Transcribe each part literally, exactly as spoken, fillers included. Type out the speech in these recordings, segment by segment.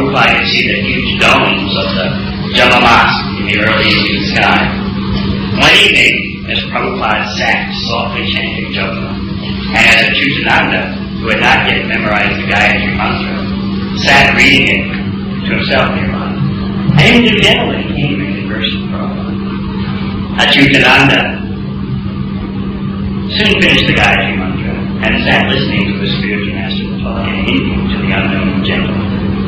Prabhupada could see the huge domes of the Jama Mosque in the early evening sky. One evening, as Prabhupada sat softly chanting Japa, and as Achyutananda, who had not yet memorized the Gayatri Mantra, sat reading it to himself nearby, an Indian gentleman came and conversed with Prabhupada. Achyutananda soon finished the Gayatri Mantra and sat listening to his spiritual master talk in Hindi to the unknown gentleman.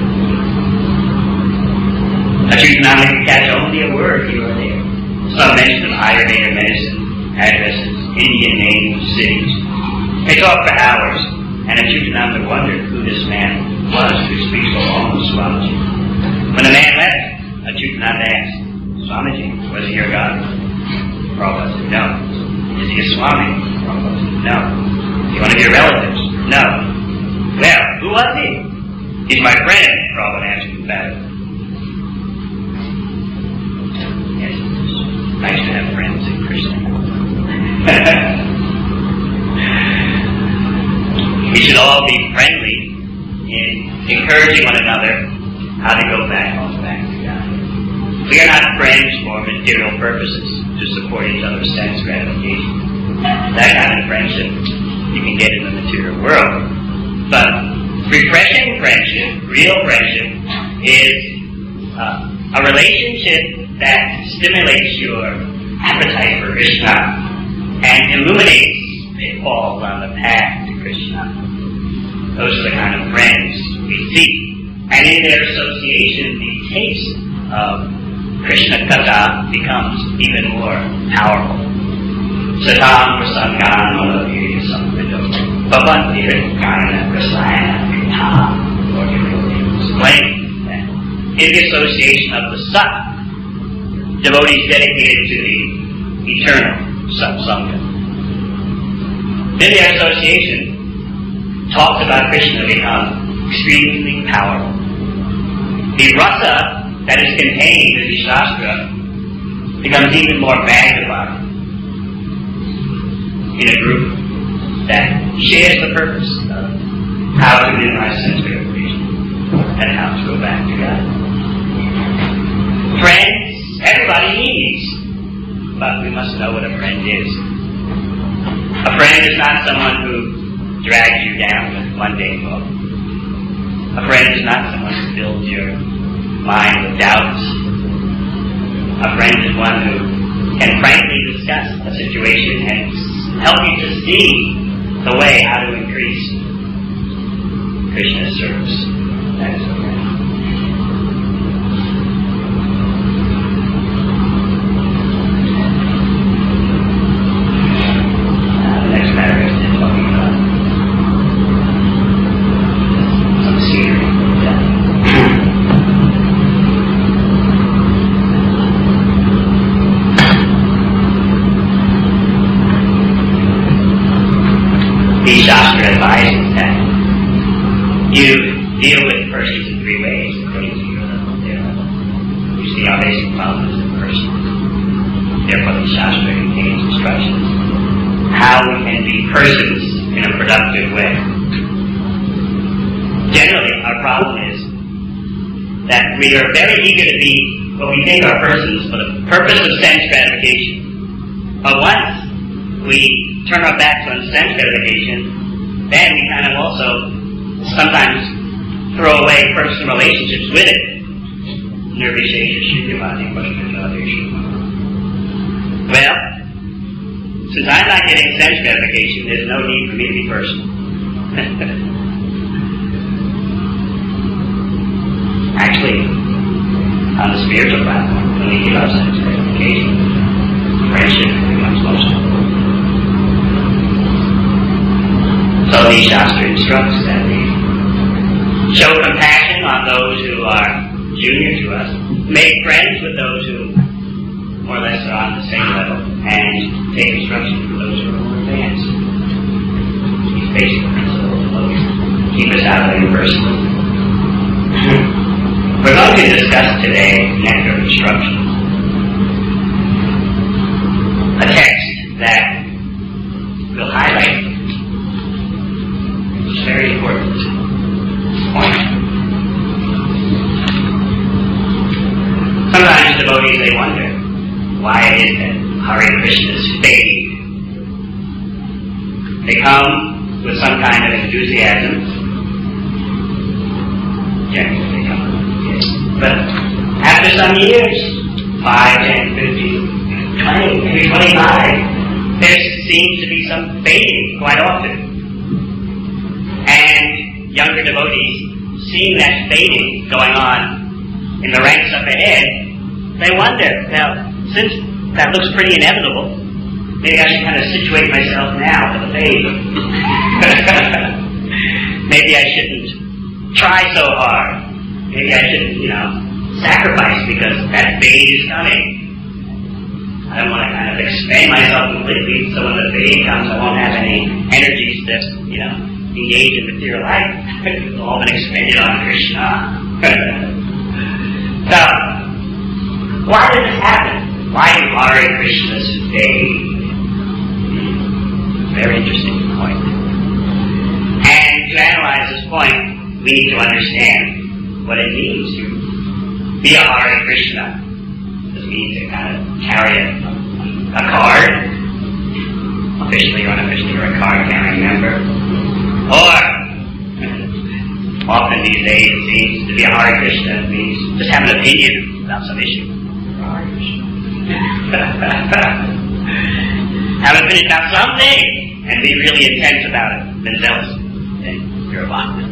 Achyutananda could catch only a word here or there. Some mention of Ayurveda medicine, addresses, Indian names, cities. They talked for hours, and Achyutananda wondered who this man was who speaks so long with Swamiji. When the man left, Achyutananda asked, Swamiji, was he your God? Prabhupada said, no. Is he a Swami? Prabhupada said, no. Is he one of your relatives? No. Well, who was he? He's my friend, Prabhupada answered emphatically. Yes, it's nice to have friends in Krishna. We should all be friendly in encouraging one another how to go back home, back to God. We are not friends for material purposes to support each other's sense gratification. That kind of friendship you can get in the material world. But refreshing friendship, real friendship, is uh, a relationship that stimulates your appetite for Krishna and illuminates pitfalls on the path to Krishna. Those are the kind of friends we seek. And in their association, the taste of Krishna Katha becomes even more powerful. Satam prasangan malaviri samvido bhavantir karana prasayana kritam. Lord explained that in the association of the Sat, devotees dedicated to the eternal Satsanga. In their association, talks about Krishna become extremely powerful. The rasa that is contained in the Shastra becomes even more magnified in a group that shares the purpose of how to minimize sense gratification and how to go back to God. Friends, everybody needs, but we must know what a friend is. A friend is not someone who drags you down with mundane love. A friend is not someone who fills your mind with doubts. A friend is one who can frankly discuss a situation and help you to see the way how to increase Krishna's service. That is a friend. Uh, the next paragraph is talking about some scenery. The Shastra advises that you deal with persons in three ways according to your level, their level. You see our basic problem is a person. Therefore the Shastra contains instructions how we can be persons in a productive way. Generally, our problem is that we are very eager to be what we think are persons for the purpose of sense gratification. But once we turn our backs on sense gratification, then we kind of also sometimes throw away personal relationships with it. Well, since I'm not getting sense gratification, there's no need for me to be personal. Actually, on the spiritual platform, when we give our sense gratification, friendship becomes most important. So the Shastra instructs that we show compassion on those who are junior to us, make friends with those who more or less are on the same level, and take instruction from those who are more advanced. These basic principles will keep us out of impersonal. We're going to discuss today Nectar of Instruction, a text that will highlight a very important point. Hare Krishnas fade. They come with some kind of enthusiasm. Generally they come. Yes. But after some years, five, ten, fifteen, twenty, maybe twenty-five, there seems to be some fading quite often. And younger devotees, seeing that fading going on in the ranks up ahead, they wonder, now, since that looks pretty inevitable, maybe I should kind of situate myself now for the fade. Maybe I shouldn't try so hard. Maybe I shouldn't, you know, sacrifice because that fade is coming. I don't want to kind of expand myself completely, so when the fade comes, I won't have any energies to, you know, engage in material life. It's all been expended on Krishna. So, why does this happen? Why do Hare Krishnas fade? Very interesting point. And to analyze this point, we need to understand what it means to be a Hare Krishna. Does it mean to kind of carry a, a card? Officially or unofficially, or a card-carrying member? Or, often these days it seems to be a Hare Krishna means just have an opinion about some issue. Hare Krishna. Have an opinion about something and be really intense about it themselves. Then you're a bhakta.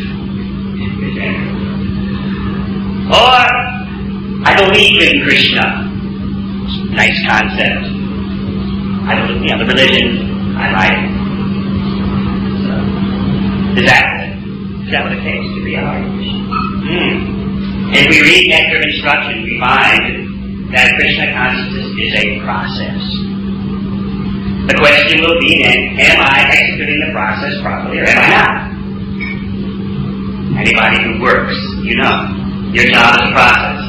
Or, I believe in Krishna. Nice concept. I believe, you know, the religion, I like it. So, is that, is that what it takes to be a Hare Krishna? Hmm. If we read Nectar of Instruction, we find that Krishna consciousness is a process. The question will be then, am I executing the process properly or am I not? Anybody who works, you know, your job is a process.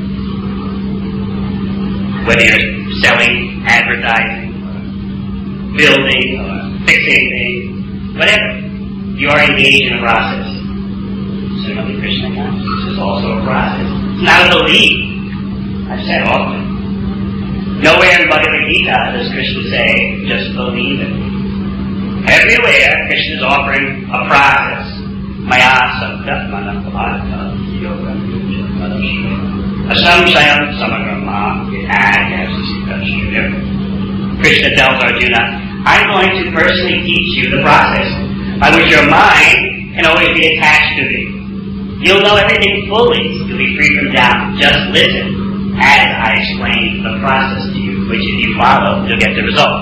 Whether you're selling, advertising, building, or fixing things, whatever, you are engaged in a process. Similarly, Krishna consciousness is also a process. It's not a belief. I've said often. Nowhere in Bhagavad Gita does Krishna say, just believe it. Everywhere, Krishna is offering a process. Maya samdhatmana bhavata yoga asamsayam samagrama yadhyasasita. Krishna tells Arjuna, I'm going to personally teach you the process by which your mind can always be attached to me. You'll know everything fully. You'll be free from doubt. Just listen as I explain the process to you, which if you follow, you'll get the result.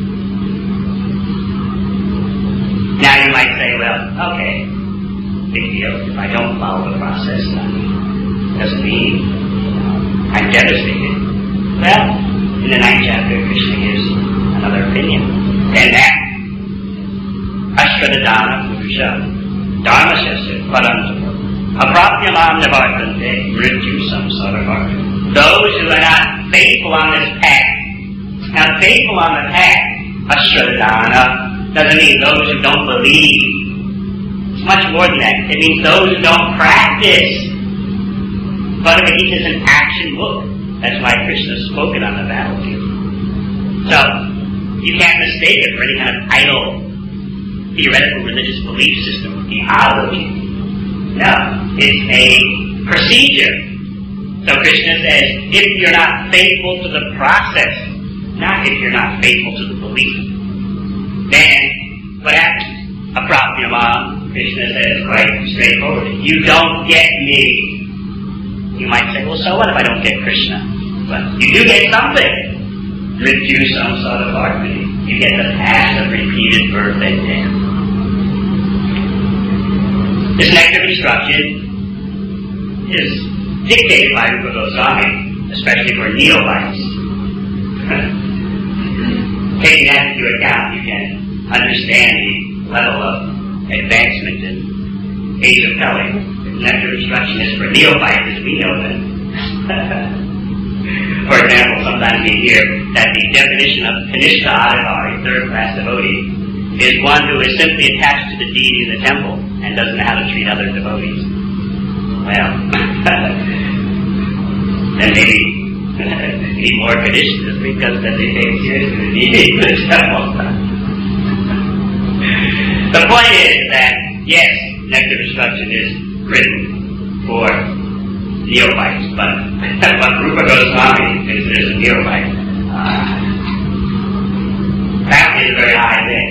Now you might say, well, okay, big deal. If I don't follow the process, then it doesn't mean I'm devastated. Well, in the ninth chapter, Krishna gives another opinion. And that, Ashwadadana Purusha, Dharmasya Parantapo, Aprapyamam Nivartante, Mrityu Samsaravarta. Those who are not faithful on this path. Now, faithful on the path, Ashwadadana, doesn't mean those who don't believe. It's much more than that. It means those who don't practice. Bhagavad Gita is an action book. That's why Krishna spoke it on the battlefield. So, you can't mistake it for any kind of idle, theoretical religious belief system, theology. No, it's a procedure. So Krishna says, if you're not faithful to the process, not if you're not faithful to the belief, then what happens? Aprapyamam, Krishna says quite straightforward, you don't get me. You might say, well, so what if I don't get Krishna? Well, you do get something. Mrityu samsaravarta. You get the path of repeated birth and death. This nectar of instruction is dictated by Rupa Goswami, especially for neophytes. Taking that into account, you can understand the level of advancement in age of Kali. Nectar of instruction is for neophytes as we know them. For example, sometimes we hear that the definition of Kanishta Adhikari, third-class devotee, is one who is simply attached to the deity in the temple and doesn't know how to treat other devotees. Well, then maybe Need more conditioners because that they take seriously the English temple. The point is that, yes, negative instruction is written for neophytes, but what Rupa Goswami considers a neophyte, uh, that is a very high thing.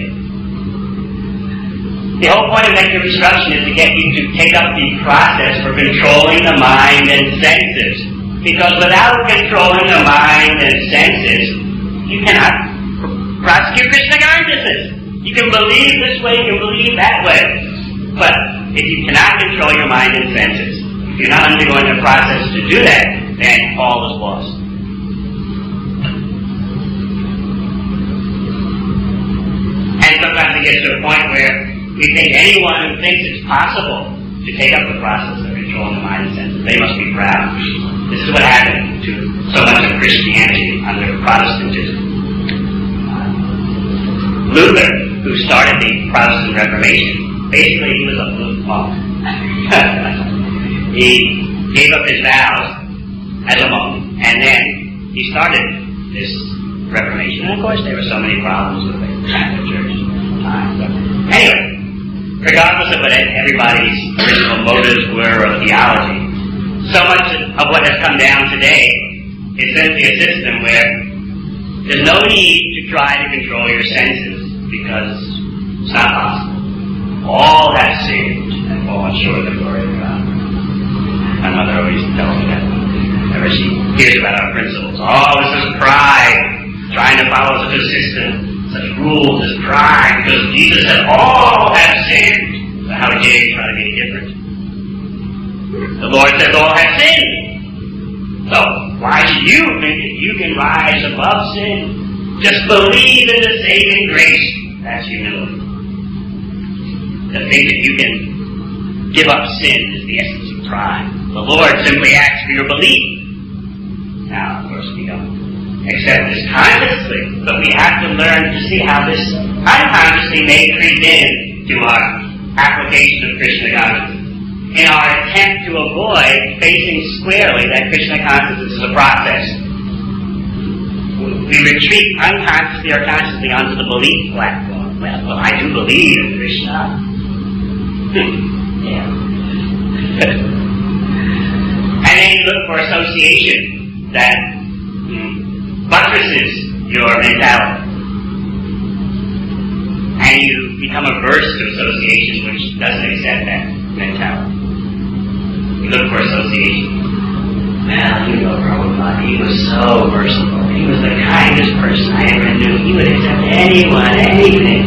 The whole point of negative instruction is to get you to take up the process for controlling the mind and senses. Because without controlling the mind and senses, you cannot prosecute Krishna consciousness. You can believe this way, you can believe that way. But if you cannot control your mind and senses, if you're not undergoing the process to do that, then all is lost. And sometimes it gets to a point where we think anyone who thinks it's possible to take up the process of controlling the mind and senses, they must be proud. This is what happened to so much of Christianity under Protestantism. Luther, who started the Protestant Reformation, basically he was a blue monk. He gave up his vows as a monk, and then he started this Reformation. And of course there were so many problems with the Catholic Church at the time. But anyway, regardless of what everybody's original motives were or theology, so much of what has come down today is simply a system where there's no need to try to control your senses because it's not possible. All have sinned and fallen short of the glory of God. My mother always tells me that whenever she hears about our principles. Oh, this is pride, trying to follow such a system, such rules is pride, because Jesus said all have sinned. So how dare you try to be different? The Lord says all have sinned. So why should you think that you can rise above sin? Just believe in the saving grace. That's humility. To think that you can give up sin is the essence of pride. The Lord simply asks for your belief. Now, of course, we don't accept this consciously, but we have to learn to see how this unconsciously may creep in to our application of Krishna consciousness. In our attempt to avoid facing squarely that Krishna consciousness is a process, we retreat unconsciously or consciously onto the belief platform. Well, well I do believe in Krishna. Yeah. And then you look for association that mm, buttresses your mentality. And you become averse to association which doesn't accept that mentality. You look for association. Well, you know, Prabhupada, he was so merciful. He was the kindest person I ever knew. He would accept anyone, anything.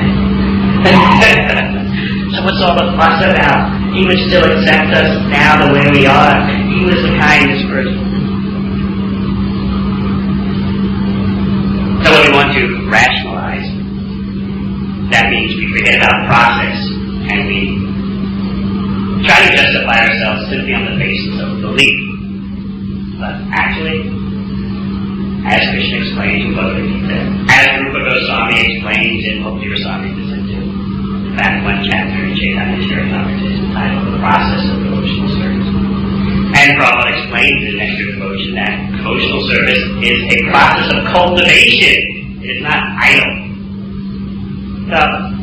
Yeah. So what's all the fuss about? He would still accept us now the way we are. He was the kindest person. So when we want to rationalize, that means we forget about the process and we try to justify ourselves simply on the basis of belief. But actually, as Krishna explains in Bhagavad Gita, as Rupa Goswami explains in Bhakti Rasami Prasindu, that one chapter in Chaitanya Charitamrita is entitled The Process of Devotional Service. And Prabhupada explains in Nectar of Devotion that devotional service is a process of cultivation. It is not idle. So,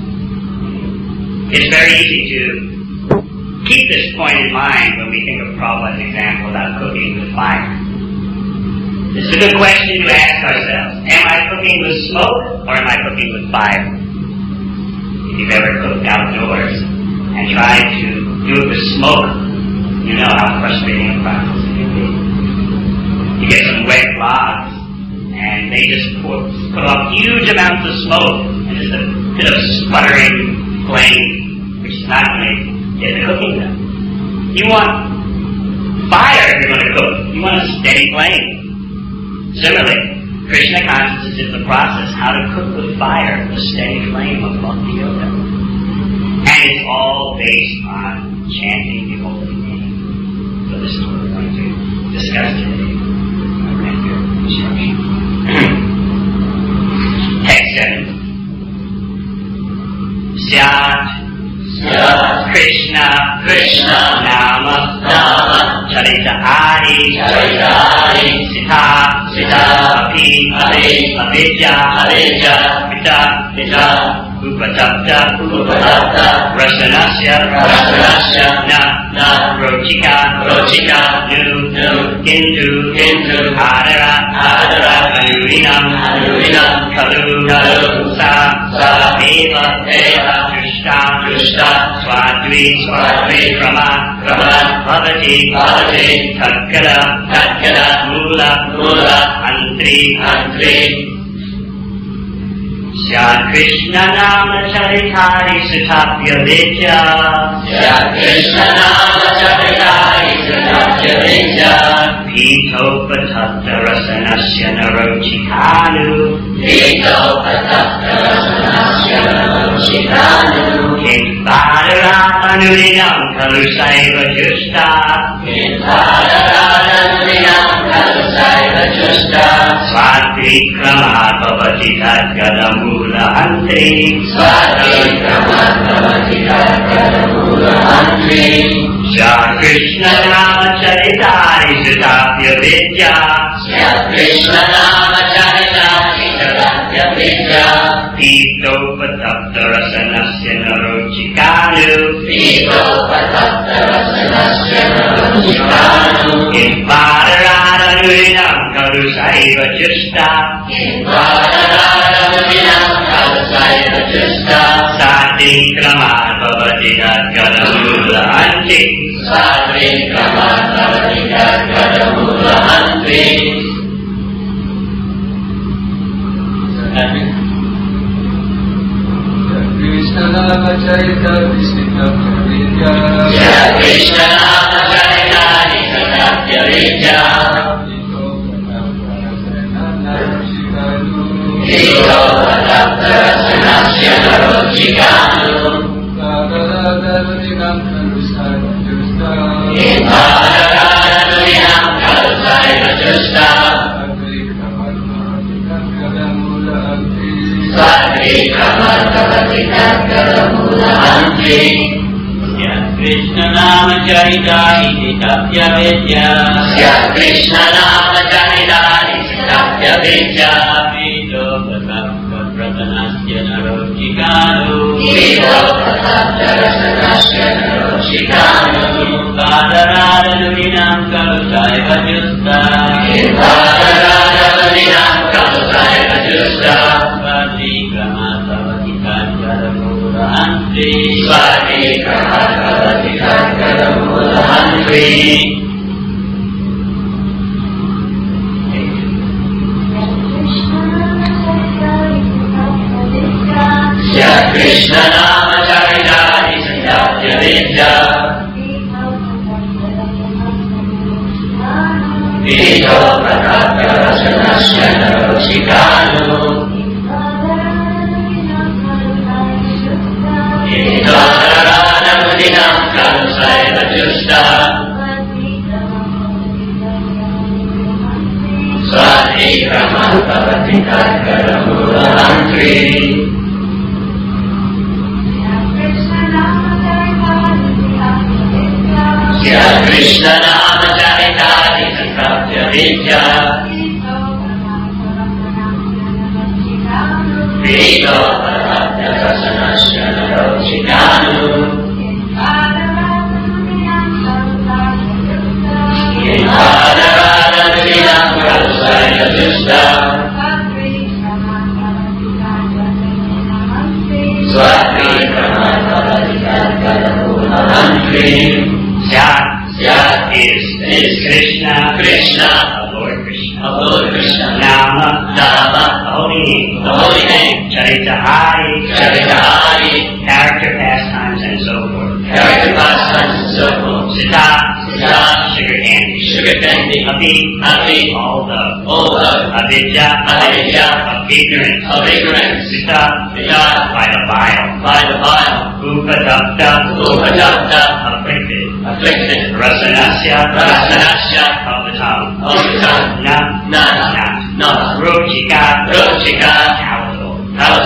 it's very easy to keep this point in mind when we think of Prabhupada's example about cooking with fire. This is a good question to ask ourselves. Am I cooking with smoke or am I cooking with fire? If you've ever cooked outdoors and tried to do it with smoke, you know how frustrating a process it can be. You get some wet logs and they just put, put off huge amounts of smoke and just a bit of sputtering flame, which is not going to get the cooking done. You want fire if you're going to cook. You want a steady flame. Similarly, Krishna consciousness is the process how to cook with fire, the steady flame of Bhakti Yoga. And it's all based on chanting the holy name. So this is what we're going to discuss today. Nectar instruction. Text seven. Syat Krishna Krishna, Krishna, Nama, Nama, Charita Hari, Charita Hari, Sita, Sita, Api, Api, Avidya, Avidya, Pita, Pita, Upatapta, Upatapta, Rasanasya, Rasanasya, Na, Na, Rochika, Rochika, Nu, Nu, Hindu, Hindu, Adara, Adara, Anurinam, Anurinam, Kalu, Kalu, Sa, Sa, Eva, Eva, Drishta, Drishta, Swadvi, Swadvi, Brahma, Brahma, Bhavati, Bhavati, Tatkala, Tatkala, Mula, Mula, Antri, Antri, Shya Krishna Nama Charitari Sutapya Vidya, Shya Krishna Nama Charitari Sutapya Vidya, Pito Patapta Rasanasya Narochikanu, Pito Patapta Rasanasya Narochikanu, Kimbadaranurinam Kalusaiva Justa, Kimbadaranurinam Kalusaiva Justa, Swadvikramat Bhavati Tadgadamula Antri, Swadvikramat Bhavati Tadgadamula Antri, Shya Krishna Nama Charitari Sutapya Vidya, Shya Krishna Nama Charitari Sutapya Vidya, Pito Patapta Rasanasya Narochikanu, Pito Patapta Rasanasya Narochikanu, Kimbadaranurinam Kalusaiva Justa, Kimbadaranurinam Kalusaiva Justa, Sadikramat Bhavati Tadgadamula Antri, Sadikramat Bhavati Tadgadamula Antri. Krishna Nama Charitari Sutapya Vidya, Jai Krishna Nama Charitari Sutapya Vidya, Pito Patapta Rasanasya Narochikanu, Kimbadaranurinam Kalusaiva Justa, Kimbadaranurinam Kalusaiva Justa, Swadvikramat Bhavati Tadgadamula Antri, Shya Krishna Nama Charitari Sutapya Vidya, Shya Krishna Nama Charitari Sutapya Vidya, Pito Patapta Rasanasya Narochikanu, Pito Patapta Rasanasya Narochikanu, Kimbadaranurinam Kalusaiva Justa, Kimbadaranurinam Kalusaiva Justa, Swadvikramat Bhavati Tadgadamula Antri, Swadvikramat Bhavati Tadgadamula Antri. Shya Krishna Nama Charitari Sutapya Vidya, Pito Patapta Rasanasya Narochikanu, Kimbadaranurinam Kalusaiva Justa, Swadvikramat Bhavati Tadgadamula Antri. Shya Krishna Nama Charitari Sutapya Vidya, Pito Patapta Rasanasya Narochikanu, Kimbadaranurinam Kalusaiva Justa, Swadvikramat Bhavati Tadgadamula Antri. Shya Shya is, is Krishna, Krishna, of Lord Krishna. of Lord Krishna, Nama, Nama, the holy name. the holy name, Charitahari, Charitahari, character, pastimes, and so forth. character, pastimes, and so forth. Sita, Sita, sugar candy. sugar candy, Api, Api, all the all the avidya, Avidya, of ignorance. of ignorance, Sita, Sita, by the bile. by the bile, Upadapta, Upadapta, afflicted. afflicted, Rasanasya, Rasanasya, of the tongue. of the tongue, Na, Na, na, Na, Rochika, Rochika, palatable. palatable,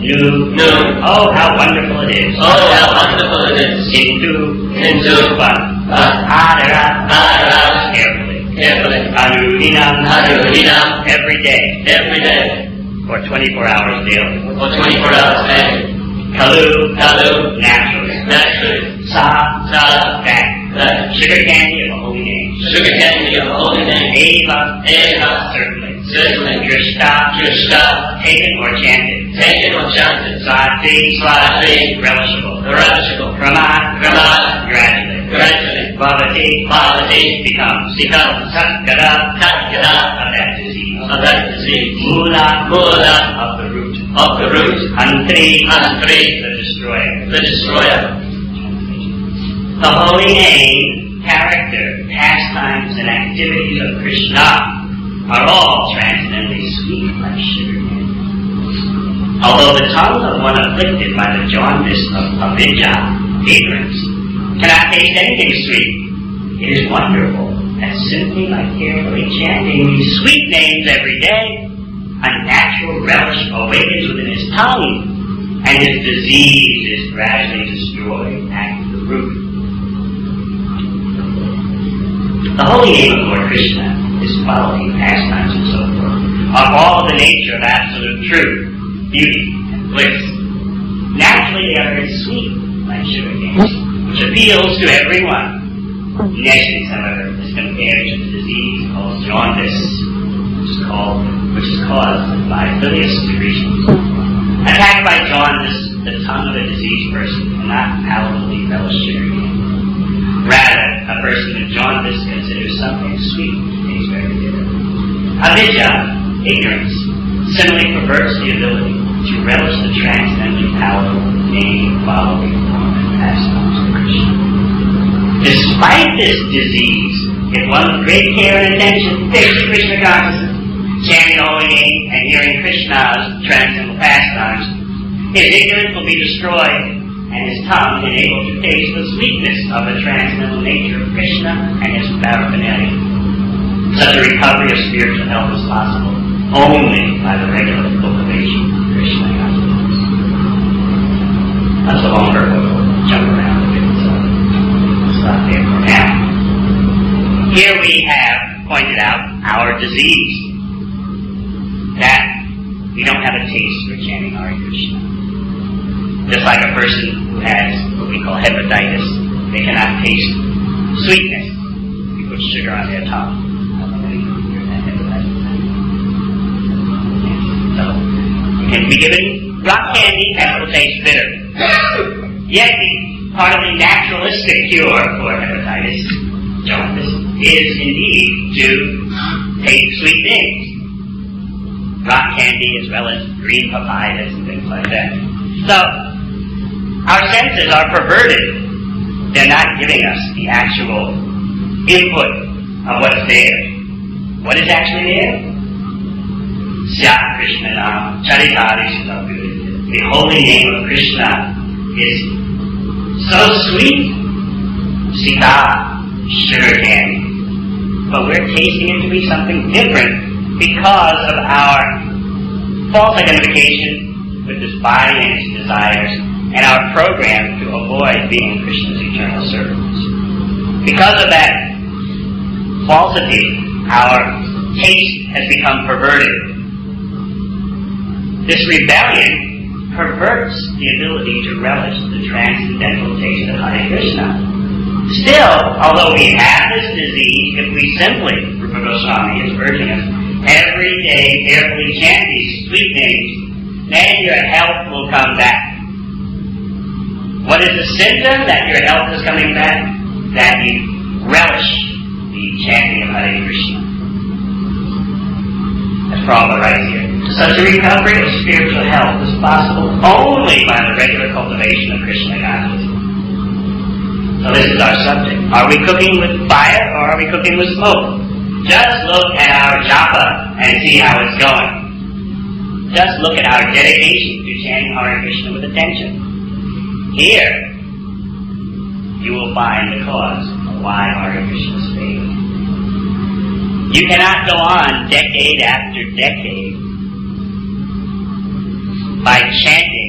Nu. Nu. Oh, how wonderful it is. Oh, how wonderful it is. Hindu. Hindu. Fun. Fun. Adara. Adara. Carefully. Carefully. Anurinam. Anurinam. Every day. Every day. For twenty-four hours daily. For twenty-four hours daily. Kalu. Kalu. Naturally. Naturally. Sa. Sa. That. That. Sugar candy of a holy name. Sugar candy of holy name. Eva. Eva. Certainly. Certainly. Drishta. Drishta. Taken or chanted. Taken or chanted. Sati. Swati. Relishable. Relishable. Kramat. Kramat. Gradually. Gradually. Bhavati. Bhavati. Becomes. Becomes. Satkara. Tatkara. Of that disease. Of that disease. Mula. Mula. Of the root. Of the root. Antri. Antri. The destroyer. The destroyer. The holy name, character, pastimes, and activities of Krishna are all transcendently sweet like sugar candy. Although the tongue of one afflicted by the jaundice of avidya, ignorance, cannot taste anything sweet, it is wonderful that simply by carefully chanting these sweet names every day, a natural relish awakens within his tongue, and his disease is gradually destroyed at the root. The holy name of Lord Krishna, His quality, pastimes, and so forth, are all the nature of absolute truth, beauty, and bliss. Naturally, they are very sweet, like sugar canes, which appeals to everyone. Nectarines, however, is compared to the disease called jaundice, which is called, which is caused by bilious secretions. Attacked by jaundice, the tongue of a diseased person cannot palatably relish sugar cane. Rather, a person with jaundice considers something sweet to taste very bitter. Avidya, ignorance, similarly perverts the ability to relish the transcendently palatable name, quality, form, and pastimes of Krishna. Despite this disease, if one with great care and attention takes to Krishna consciousness, chanting the holy name and hearing Krishna's transcendental pastimes, his ignorance will be destroyed, and his tongue enabled to taste the sweetness of the transcendental nature of Krishna and his paraphernalia. Such a recovery of spiritual health is possible only by the regular cultivation of Krishna consciousness. That's a longer we'll jump around a bit, so we'll stop there for now. Here we have pointed out our disease, that we don't have a taste for chanting Hare Krishna. Just like a person who has what we call hepatitis, they cannot taste sweetness. You put sugar on their tongue. So, you can be given rock candy and it will taste bitter. Yet, the part of the naturalistic cure for hepatitis, jaundice, is indeed to take sweet things. Rock candy as well as green papayas and things like that. So, our senses are perverted. They're not giving us the actual input of what's there. What is actually there? Sya Krishna Nam Charitari Sutabu. The holy name of Krishna is so sweet. Sita, sugar candy. But we're tasting it to be something different because of our false identification with this body and its desires, and our program to avoid being Krishna's eternal servants. Because of that falsity, our taste has become perverted. This rebellion perverts the ability to relish the transcendental taste of Hare Krishna. Still, although we have this disease, if we simply, Rupa Goswami is urging us, every day carefully chant these sweet names, then your health will come back. What is the symptom that your health is coming back? That you relish the chanting of Hare Krishna. As Prabhupada writes here, such a recovery of spiritual health is possible only by the regular cultivation of Krishna consciousness. So this is our subject. Are we cooking with fire or are we cooking with smoke? Just look at our japa and see how it's going. Just look at our dedication to chanting Hare Krishna with attention. Here, you will find the cause of why Hare Krishna is failing. You cannot go on decade after decade by chanting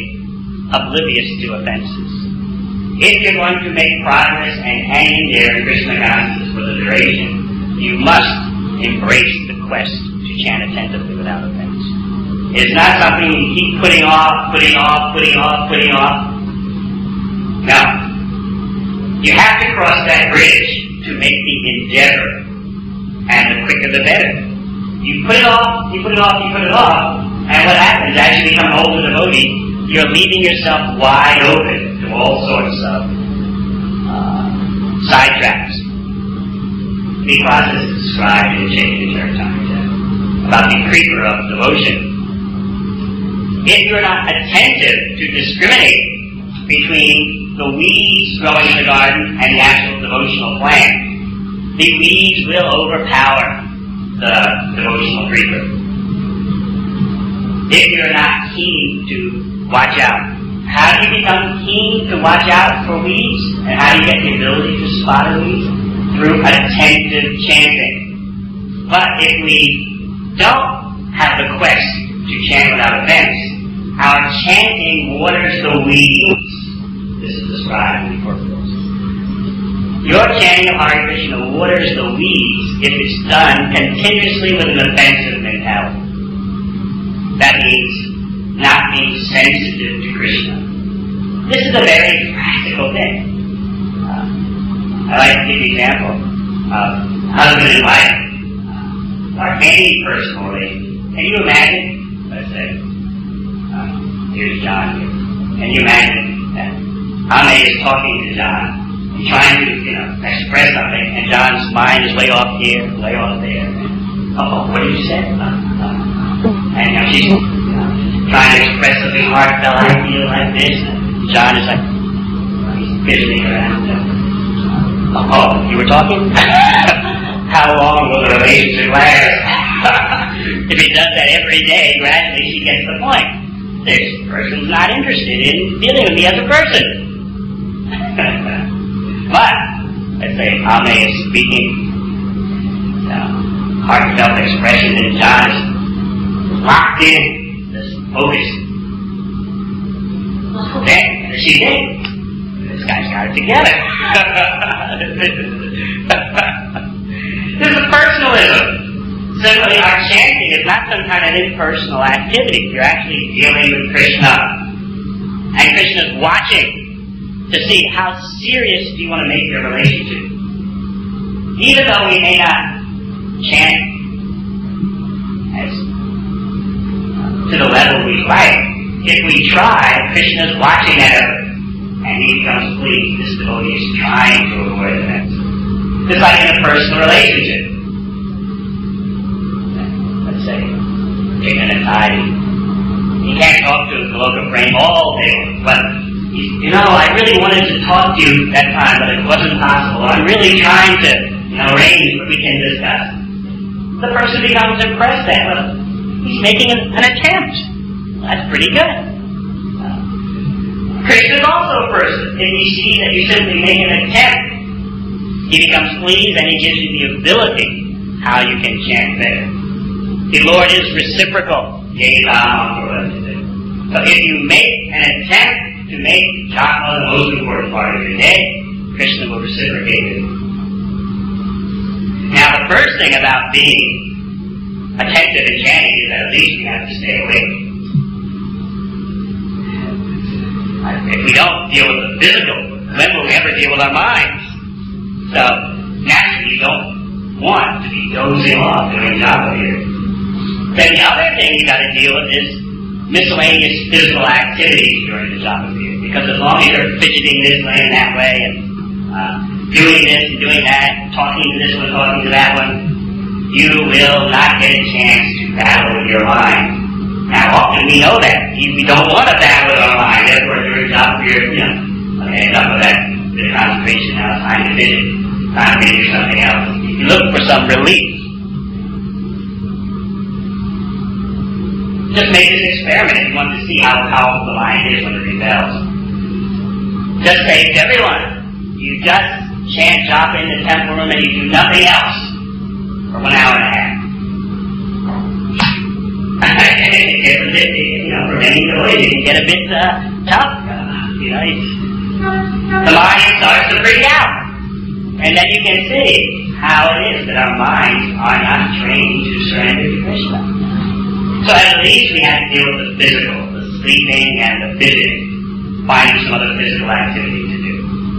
oblivious to offenses. If you're going to make progress and hang in there in Krishna consciousness for the duration, you must embrace the quest to chant attentively without offense. It's not something you keep putting off, putting off, putting off, putting off. No. You have to cross that bridge to make the endeavor, and the quicker the better. You put it off, you put it off, you put it off, and what happens as you become older devotee, you're leaving yourself wide open to all sorts of uh, sidetracks. The process is described in Chaitanya Charitamrita about the creeper of devotion. If you're not attentive to discriminate between the weeds growing in the garden and the actual devotional plant, the weeds will overpower the devotional creeper. If you're not keen to watch out, how do you become keen to watch out for weeds? And how do you get the ability to spot a weed? Through attentive chanting. But if we don't have the quest to chant without offense, our chanting waters the weeds. This is described in the purpose. Your chanting of Hare Krishna waters the weeds if it's done continuously with an offensive mentality. That means not being sensitive to Krishna. This is a very practical thing. Uh, I like to give an example of husband and wife, uh, or any personal relationship. Can you imagine, let's say, uh, here's John here. Can you imagine that Ame is talking to John, and trying to, you know, express something, and John's mind is way off here, way off there. Oh, what did you say? Uh, uh, and you know, she's you know, trying to express something heartfelt, I feel like this, and John is like, he's fidgeting around. Oh, you were talking? How long will the relationship last? If he does that every day, gradually she gets the point. This person's not interested in dealing with me as a person. But, let's say Ame is speaking uh, heartfelt expression and John is locked in, this focus. Then, what does she think? This guy's got it together. This is personalism. Similarly, our chanting is not some kind of impersonal activity. You're actually dealing with Krishna. And Krishna's watching to see how serious do you want to make your relationship. Even though we may not chant as to the level we like, if we try, Krishna's watching at us. And he becomes pleased. This devotee is trying to avoid offense. Just like in a personal relationship. Let's say, taking a tidy. He can't talk to his Goloka Prem all day, but, you know, I really wanted to talk to you that time, but it wasn't possible. I'm really trying to, you know, arrange what we can discuss. The person becomes impressed that, well, he's making an, an attempt. That's pretty good. Krishna is also a person. If he sees that you simply make an attempt, he becomes pleased and he gives you the ability how you can chant better. The Lord is reciprocal. So if you make an attempt to make japa the most important part of your day, Krishna will reciprocate it. Now the first thing about being attentive and chanting is that at least you have to stay awake. If we don't deal with the physical, when will we ever deal with our minds? So, naturally you don't want to be dozing off doing japa here. Then the other thing you got to deal with is miscellaneous physical activities during the japa period. Because as long as you're fidgeting this way and that way, and uh, doing this and doing that, talking to this one, talking to that one, you will not get a chance to battle with your mind. Now, often we know that. We don't want to battle with our mind. Therefore, during japa period, you know, okay, enough of that. The concentration now is time to fidget. Time to do something else. You look for some relief. Just make this experiment if you want to see how powerful the mind is when it rebels. Just say to everyone, you just chant japa in the temple room and you do nothing else for one hour and a half. You know, for many devotees, you can get a bit uh, tough. Uh, you know, it's, the mind starts to freak out. And then you can see how it is that our minds are not trained to surrender to Krishna. So at least we have to deal with the physical, the sleeping and the fidgeting, finding some other physical activity to do.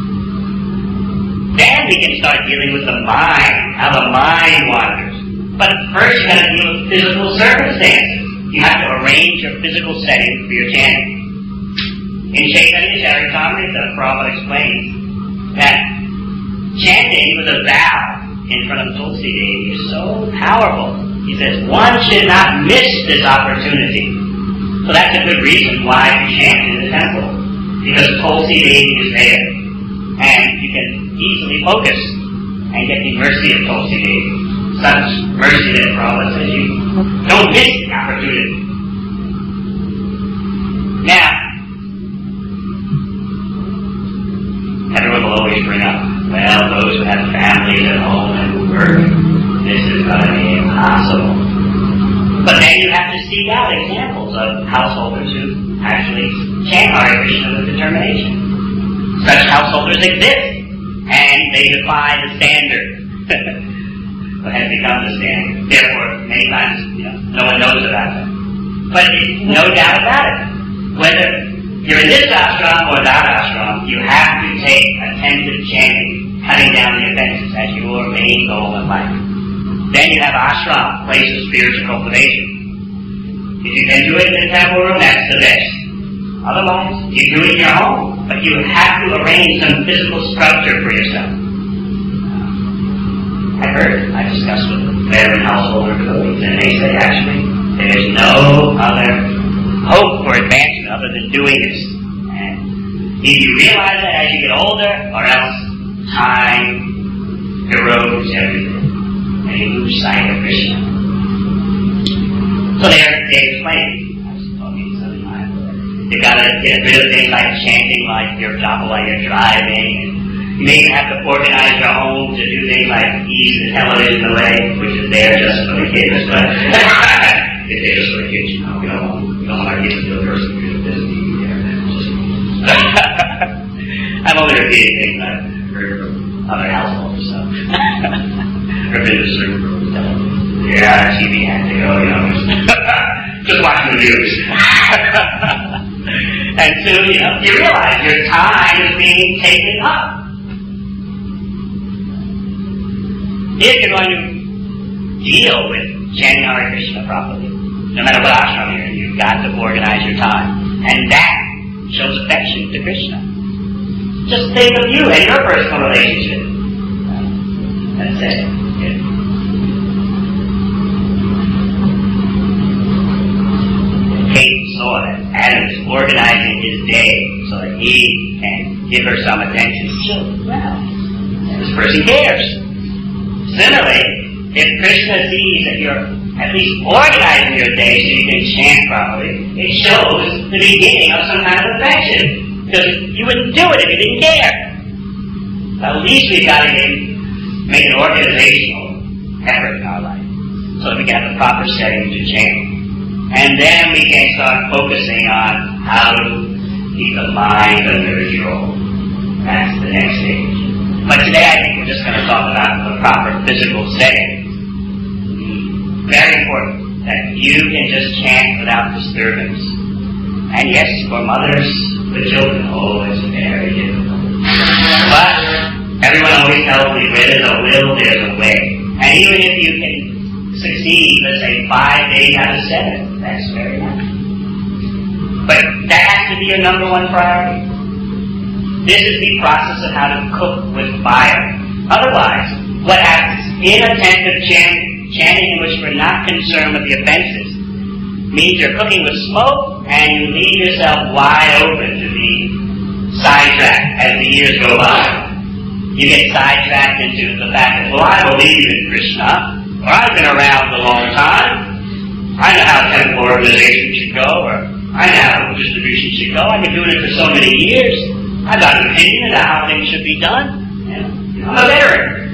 Then we can start dealing with the mind, how the mind wanders. But first you have to deal with physical circumstances. You have to arrange your physical setting for your chanting. In Chaitanya Charitamrita, Prabhupada explains that chanting with a vow in front of Tulsi Devi is so powerful. He says, one should not miss this opportunity. So that's a good reason why you chant in the temple. Because Tulsi Devi is there. And you can easily focus and get the mercy of Tulsi Devi. Such mercy that Prabhupada says you don't miss the opportunity. Now, everyone will always bring up, well, those who have families at home and who work, this is going to be impossible. But then you have to seek out examples of householders who actually chant Hare Krishna with determination. Such householders exist, and they defy the standard. But have become the standard. Therefore, many times, you know, no one knows about them. But no doubt about it. Whether you're in this ashram or that ashram, you have to take attentive chanting, cutting down the offenses as your main goal in life. Then you have ashram, place of spiritual cultivation. If you can do it in the temple room, that's the best. Otherwise, you do it in your home, but you have to arrange some physical structure for yourself. I heard, I discussed with veteran householder devotees, and they say actually there is no other hope for advancement other than doing this. And if you realize that as you get older, or else time erodes everything, and you lose sight of Krishna. So they they explain. I was talking to something like that. You've got to get rid of things like chanting, like your job while you're driving. You may even have to organize your home to do things like ease the television away, which is there just for the kids, but it's there just for the kids, you know. We don't want, we don't want our kids to feel there's a busy there. I'm only repeating things I've heard from other households, so. I've been to certain rooms, yeah, T V had to go, you know. Just watching the news. And soon, you know, you realize your time is being taken up. If you're going to deal with chanting Hare Krishna properly, no matter what ashram you're in, you've got to organize your time. And that shows affection to Krishna. Just think of you and your personal relationship. That's it. Yeah. Kate saw that Adam is organizing his day so that he can give her some attention. So, well, this person cares. Similarly, if Krishna sees that you're at least organizing your day so you can chant properly, it shows the beginning of some kind of affection. Because you wouldn't do it if you didn't care. So at least we've got to get, make an organizational effort in our life so that we can have the proper setting to chant. And then we can start focusing on how to keep the mind under control. That's the next stage. But today I think we're just going to talk about the proper physical setting. Very important that you can just chant without disturbance. And yes, for mothers with children, oh, it's very difficult. But everyone always tells me where there's a will, there's a way. And even if you can succeed, let's say five days out of seven, that's very nice. But that has to be your number one priority. This is the process of how to cook with fire. Otherwise, what happens? Inattentive chanting, chanting in which we're not concerned with the offenses, means you're cooking with smoke and you leave yourself wide open to be sidetracked as the years go by. You get sidetracked into the fact that, well, I believe in Krishna, or I've been around a long time, I know how temple organization should go, or I know how distribution should go, I've been doing it for so many years. I've got an opinion about how things should be done. Yeah. I'm a veteran.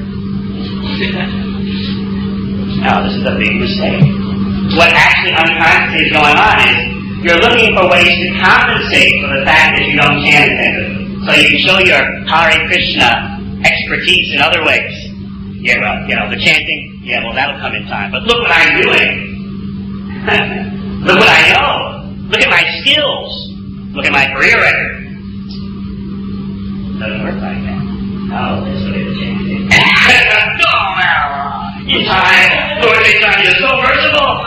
No, this is a big mistake. What actually unconsciously is going on is You're looking for ways to compensate for the fact that you don't chant attentively. So you can show your Hare Krishna expertise in other ways. Yeah, well, you know, the chanting, yeah, well, that'll come in time. But look what I'm doing. Look what I know. Look at my skills. Look at my career record. Doesn't work like that. Oh, that's the way the chanting is. Oh, man. In time. Lord, in time, you're so merciful.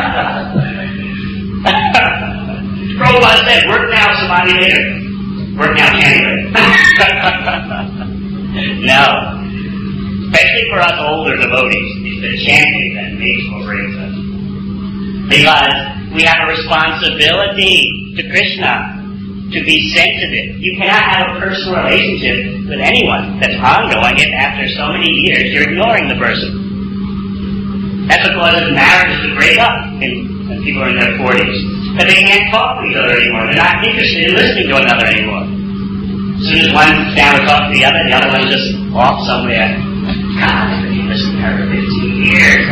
Prabhupada said, work now, samadhi later. Work now, chanting later. No. Especially for us older devotees, it's the chanting that makes or breaks us. Because we have a responsibility to Krishna to be sensitive. You cannot have a personal relationship with anyone that's ongoing if after so many years you're ignoring the person. That's what causes marriages to break up in, when people are in their forties. But they can't talk to each other anymore. They're not interested in listening to one another anymore. As soon as one sits down to talk to the other, the other one's just off somewhere. God, I've been listening to her for fifteen years.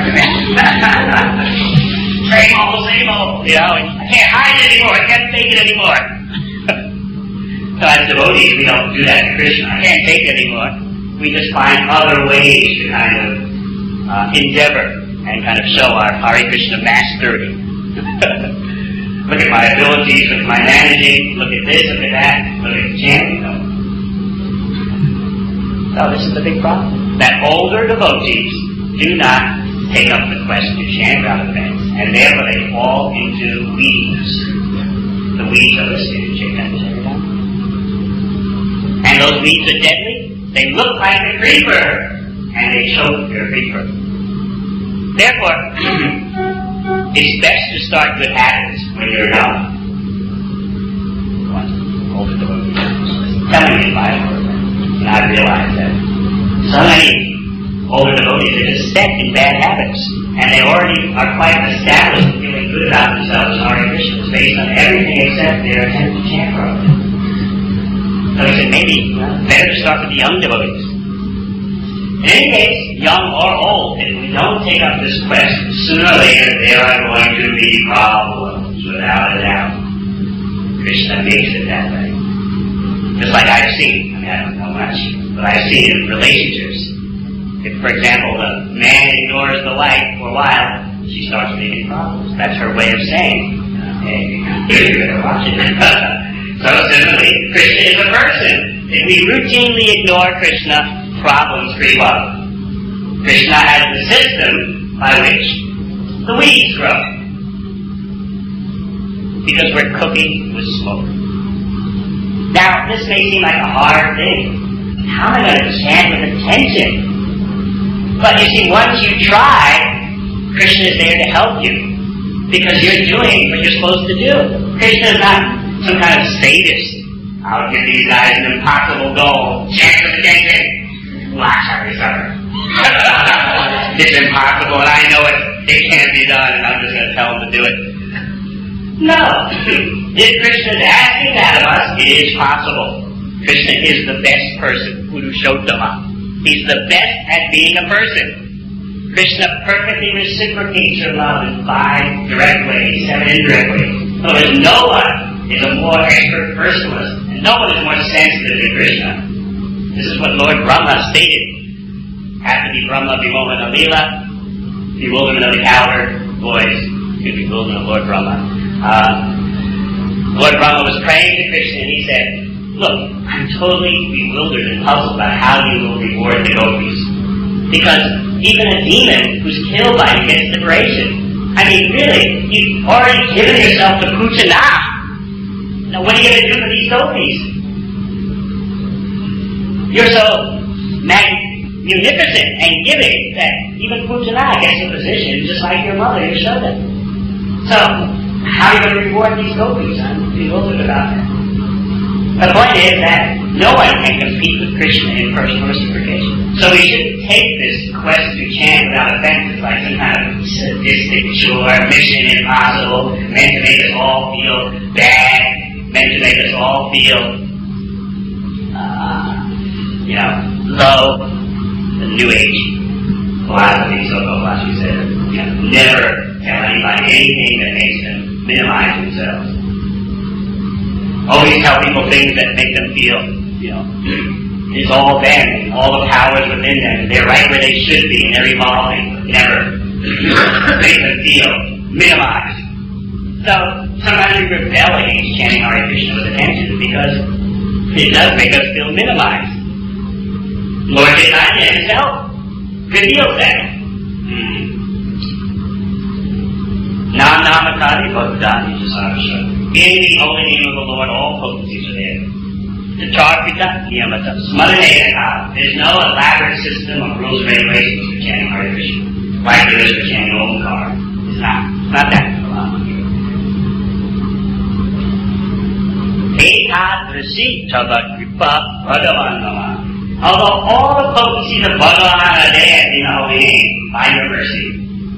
Same old, same old. You know, I can't hide it anymore. I can't take it anymore. So as devotees, we don't do that to Krishna. I can't take it anymore. We just find other ways to kind of uh, endeavor and kind of show our Hare Krishna mastery. Look at my abilities, look at my managing, look at this, look at that, look at the chanting. So this is the big problem. That older devotees do not take up the quest to chant Radha Prince, and therefore they fall into weeds. The weeds of the skin Chaitanya. And those weeds are deadly. They look like a creeper, and they choke your creeper. Therefore, it's best to start good habits when you're young. Older devotees telling me my word, and I realize that so many older devotees are just set in bad habits, and they already are quite established in feeling good about themselves and Hare Krishna based on everything except their attempt to chant properly. So he said, maybe well, better to start with the young devotees. In any case, young or old, if we don't take up this quest, sooner or later there are going to be problems, without a doubt. Krishna makes it that way. Just like I've seen, I mean, I don't know much, but I've seen in relationships. If, for example, the man ignores the wife for a while, she starts making problems. That's her way of saying, hey, you better watch it. So similarly, Krishna is a person. If we routinely ignore Krishna, problems creep up. Krishna has the system by which the weeds grow. Because we're cooking with smoke. Now, this may seem like a hard thing. How am I going to chant with attention? But you see, once you try, Krishna is there to help you. Because you're doing what you're supposed to do. Krishna is not some kind of sadist. I'll give these guys an impossible goal. Chant with attention. Watch how they suffer. It's impossible, and I know it. It can't be done, and I'm just going to tell them to do it. No. If Krishna is asking that of us, it is possible. Krishna is the best person. Purushottama. He's the best at being a person. Krishna perfectly reciprocates your love in five direct ways, seven indirect ways. So there's no one is a more expert personalist, and no one is more sensitive than Krishna. This is what Lord Brahma stated. Have to be Brahma, bewilderment of Leela, bewilderment of the cowherd boys, excuse me, bewilderment of Lord Brahma. Uh, Lord Brahma was praying to Krishna, and he said, look, I'm totally bewildered and puzzled about how you will reward the gopis. Because even a demon who's killed by you gets liberation. I mean, really, you've already given yourself to Puchana. Now what are you going to do for these gopis? You're so magnificent and giving that even Puchana gets a position just like your mother, Yashoda. So, how are you going to reward these gopis? I'm bewildered about that. The point is that no one can compete with Krishna in personal reciprocation. So we shouldn't take this quest to chant without offense as like some kind of sadistic chore, mission impossible, meant to make us all feel bad, meant to make us all feel, uh, you know, low. The New Age philosophy, so-called philosophy said, you know, never tell anybody anything that makes them minimize themselves. Always tell people things that make them feel, you know, it's all them, and all the powers within them, and they're right where they should be, and they're evolving. Never make them feel minimized. So sometimes we rebel against chanting Hare Krishna with attention because it does make us feel minimized. Lord Chaitanya himself reveals that. Hmm. Nam namakadi bhaktani jasarasha. In the holy name of the Lord, all potencies are there. Tatarpita niyamata smaranayaka. There's no elaborate system of rules and regulations for chanting Hare Krishna, like there is for chanting Omkar. It's not. It's not that phenomenal. Ekadrasi tava kripa bhagavan nama. Although all the potencies of Bhagavan are there in the holy name, by your mercy,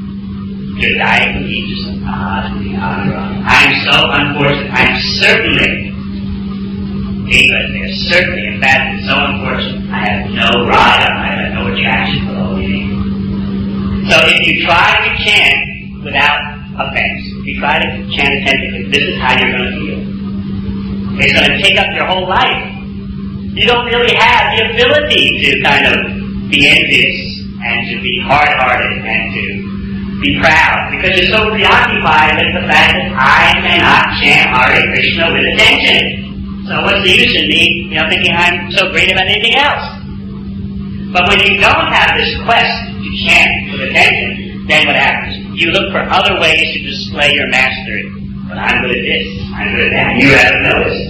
I'm so unfortunate. I'm certainly, because certainly, in fact, it's so unfortunate. I have no raya, I have no attraction for the holy name. So if you try to chant without offense, if you try to chant attentively, this is how you're going to feel. It's going to take up your whole life. You don't really have the ability to kind of be envious and to be hard-hearted and to be proud because you're so preoccupied with the fact that I cannot chant Hare Krishna with attention. So what's the use in me, you know, thinking I'm so great about anything else? But when you don't have this quest to chant with attention, then what happens? You look for other ways to display your mastery. But I'm good at this, I'm good at that. You haven't noticed.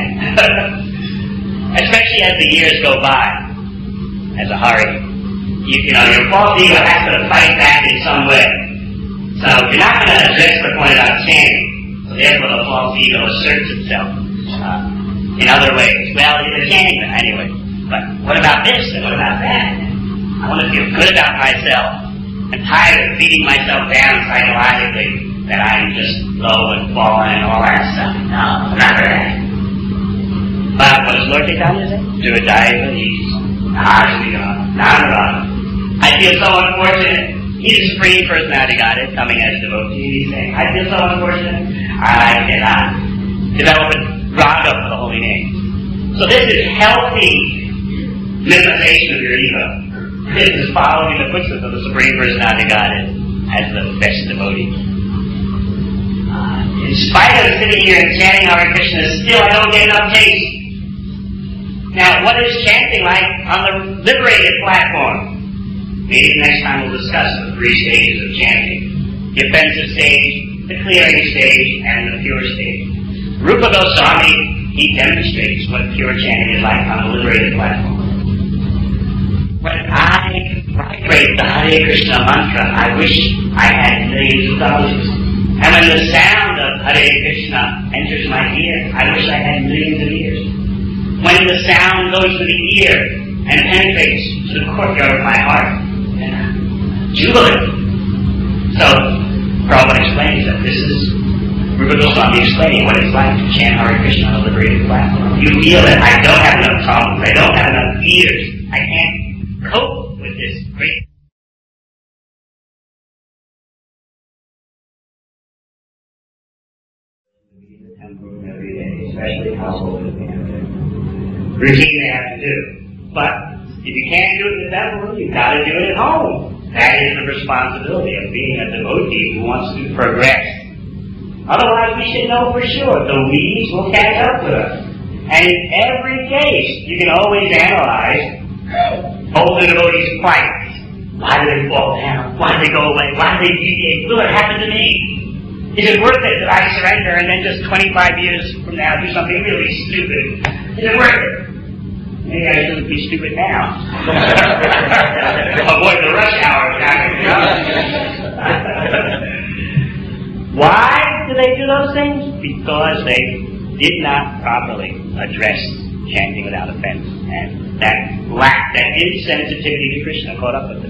Especially as the years go by, as a Hari, you, you know, your false ego has to fight back in some way. So you're not going to address the point about chanting. So therefore the false ego asserts itself uh, in other ways. Well, you're chanting anyway. But what about this and what about that? I want to feel good about myself. I'm tired of beating myself down psychologically that I'm just low and fallen and all that stuff. No, not that. But what does Lord Chaitanya say? Do a dive of ease. I feel so unfortunate. He's a Supreme Personality Godhead coming as devotee. He's saying, I feel so unfortunate. I cannot develop a raga for the holy name. So this is healthy minimization of your ego. This is following the footsteps of the Supreme Personality Godhead as the best devotee. Uh, in spite of sitting here and chanting Hare Krishna, still I don't get enough taste. Now, what is chanting like on the liberated platform? Maybe next time we'll discuss the three stages of chanting. The offensive stage, the clearing stage, and the pure stage. Rupa Goswami, he demonstrates what pure chanting is like on the liberated platform. When I vibrate the Hare Krishna mantra, I wish I had millions of dollars. And when the sound of Hare Krishna enters my ear, I wish I had millions of ears. When the sound goes to the ear and penetrates to the courtyard of my heart, and I'm jubilant. So, Prabhupada explains that this is Rupa Goswami explaining what it's like to chant Hare Krishna on a liberated platform. You feel that I don't have enough problems, I don't have enough ears, I can't cope with this great. Every day, especially household routine they have to do. But if you can't do it in the temple, you've got to do it at home. That is the responsibility of being a devotee who wants to progress. Otherwise, we should know for sure the weeds will catch up with us. And in every case, you can always analyze older devotees' fights. Why do they fall down? Why do they go away? Why do they deviate? Will it happen to me? Is it worth it that I surrender and then just twenty-five years from now do something really stupid? Is it worth it? Maybe I shouldn't be stupid now. Avoid the rush hour. Why do they do those things? Because they did not properly address chanting without offense. And that lack, that insensitivity to Krishna caught up with them.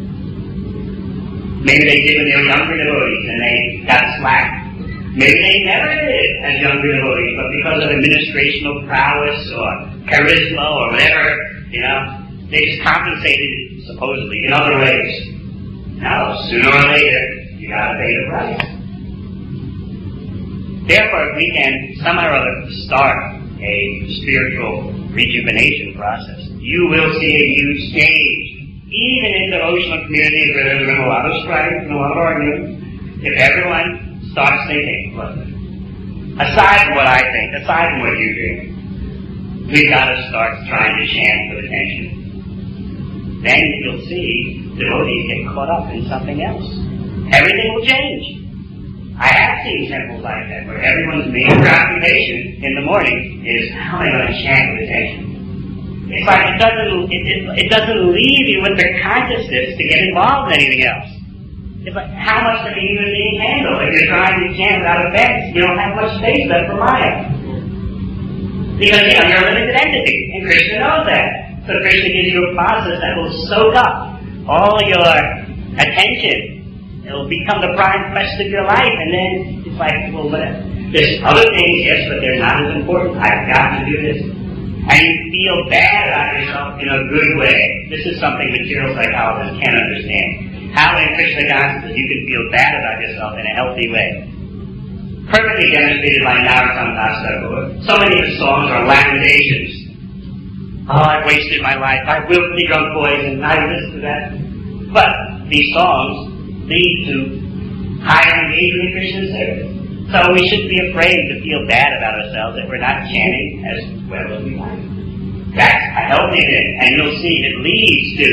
Maybe they did when they were younger devotees and they got slack. Maybe they never did as younger devotees, but because of administrational prowess or charisma or whatever, you know, they just compensated, supposedly, in other ways. Now, sooner or later, you gotta pay the price. Therefore, if we can somehow or other start a spiritual rejuvenation process, you will see a huge change. Even in devotional communities where there's been a lot of strife and a lot of argument, if everyone starts thinking, look, aside from what I think, aside from what you think, we've got to start trying to chant with attention. Then you'll see devotees get caught up in something else. Everything will change. I have seen temples like that where everyone's main preoccupation in the morning is how am I going to chant with attention. It's like it doesn't it, it, it doesn't leave you with the consciousness to get involved in anything else. It's like how much can a human being handle? If you're trying to chant without offense, you don't have much space left for Maya. Because you know you're a limited entity, and Krishna knows that. So Krishna gives you a process that will soak up all your attention. It will become the prime quest of your life, and then it's like, well, whatever. There's other things, yes, but they're not as important. I've got to do this. And you feel bad about yourself in a good way. This is something material psychologists can't understand. How in Krishna consciousness you can feel bad about yourself in a healthy way. Perfectly demonstrated by Narottam Das Thakur. So many of his songs are lamentations. Oh, I've wasted my life. I willfully drunk poison. I this to that. But these songs lead to higher engagement in Krishna service. So we shouldn't be afraid to feel bad about ourselves that we're not chanting as well as we like. That's a healthy thing, and you'll see it leads to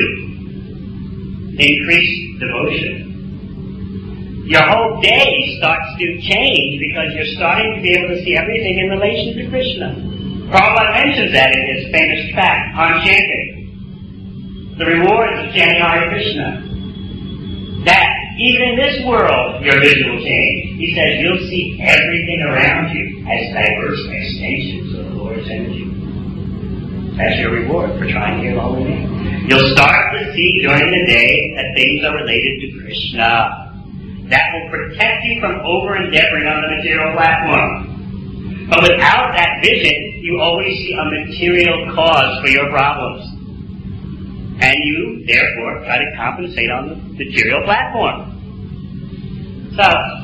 increased devotion. Your whole day starts to change because you're starting to be able to see everything in relation to Krishna. Prabhupada mentions that in his famous tract on chanting. The rewards of chanting Hare Krishna. That even in this world, your vision will change. He says you'll see everything around you as diverse extensions of the Lord's energy. That's your reward for trying to hear the holy name. You'll start to see during the day that things are related to Krishna. That will protect you from over-endeavoring on the material platform. But without that vision, you always see a material cause for your problems. And you, therefore, try to compensate on the material platform. So,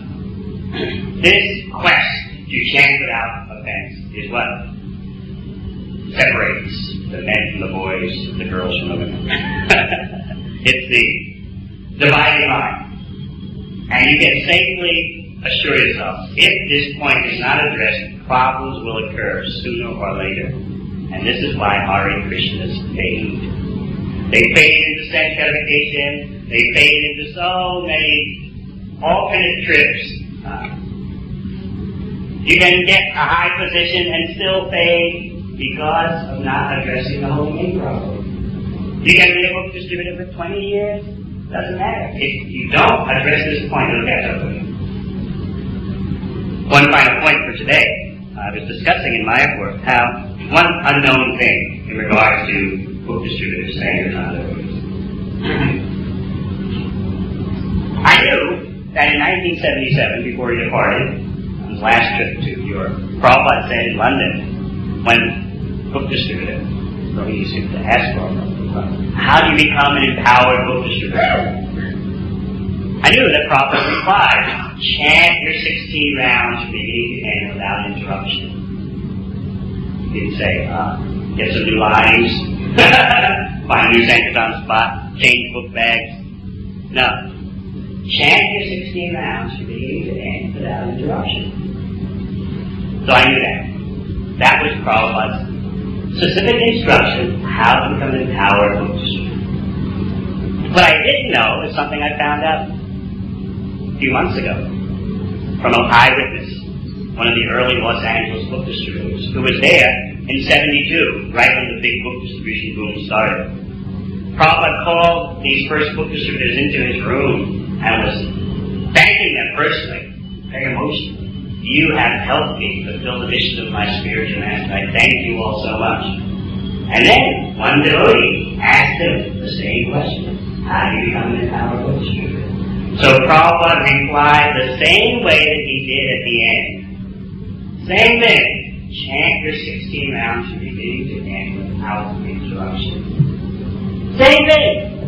this quest to chant without offense is what separates the men from the boys, the girls from the women. It's the dividing line. And you can safely assure yourself, if this point is not addressed, problems will occur sooner or later. And this is why Hare Krishnas fade. They fade into sanctification. They fade into so many alternate trips. Uh, you can get a high position and still fade because of not addressing the holy name properly. You can be a book distributor for twenty years. Doesn't matter. If you don't address this point, it'll catch up with you. One final point for today. I was discussing in my work how one unknown thing in regards to book distributors saying it's not always. I knew that in nineteen seventy-seven, before he departed, on his last trip to Europe, Prabhupada said in London, when book distributor, so he used to ask Prabhupada, how do you become an empowered book distributor? I knew that Prabhupada replied, chant your sixteen rounds from beginning to end without interruption. He didn't say, uh, get some new lines, find a new Sankirtan spot, change book bags. No. Chant your sixteen rounds from beginning to end without interruption. So I knew that. That was Prabhupada's specific instruction how to become an empowered book distributor. What I didn't know is something I found out a few months ago from an eyewitness, one of the early Los Angeles book distributors, who was there in seventy-two, right when the big book distribution boom started. Prabhupada called these first book distributors into his room and was thanking them personally, very emotional. You have helped me fulfill the mission of my spiritual master. I thank you all so much. And then one devotee asked him the same question. How do you become an empowered book distributor? So Prabhupada replied the same way that he did at the end. Same thing. Chant your sixteen rounds from beginning to end without interruption. Same